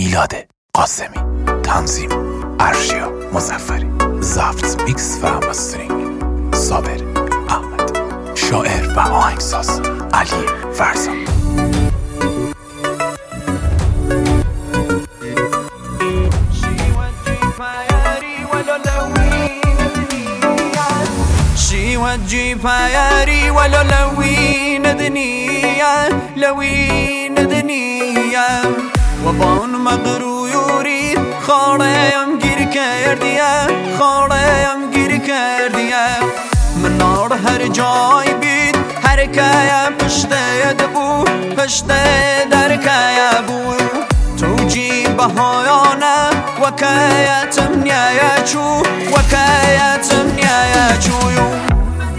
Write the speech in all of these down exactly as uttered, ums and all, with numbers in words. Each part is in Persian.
میلاد قاسمی، تنظیم ارشیا مظفری، ضبط میکس و مسترینگ صابر احمد، شاعر و آهنگساز علی فرزند. وتجيب عياري ولا لوين دنيا لوين دنيا وبان مغرويوري خارم گیر کردیا خارم گیر کردیا من نار هر جای بید هر کایا پشت دبو پشت در کایا بو توجي بهايانا وكايا تمنيا يا شو وكايا تمنيا يا شو يوم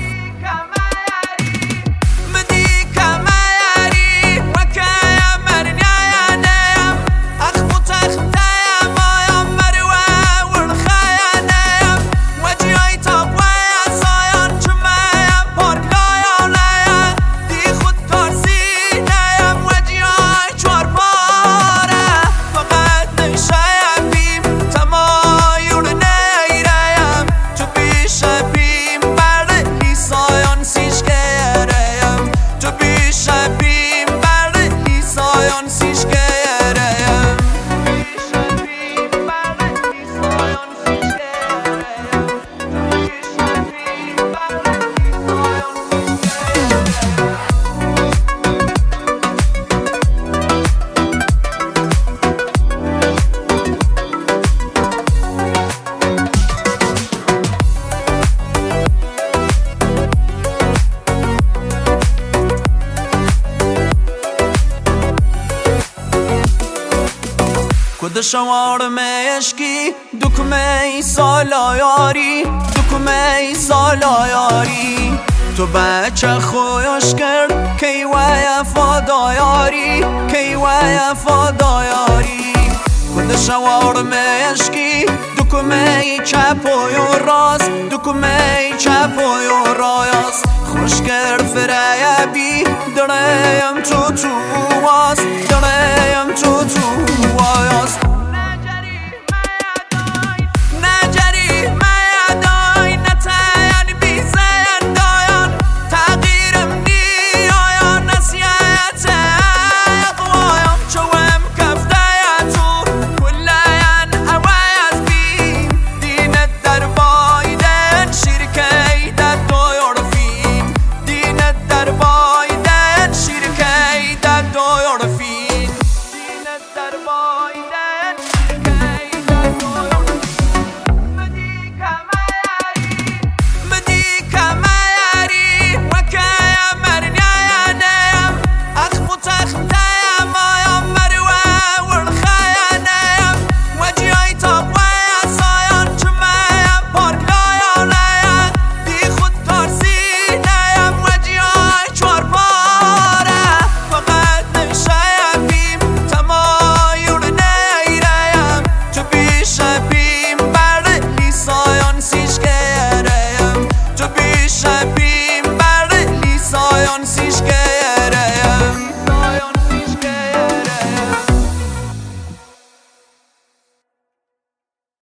کد شوار مشکی دکمه سالایاری دکمه سالایاری تو بچه خویش کرد کی وای فدایاری کی وای فدایاری کد شوار مشکی دکمه چپ و راست دکمه چپ و راست خوش کرد فرایبی دریم تو تو واس دریم تو تو واس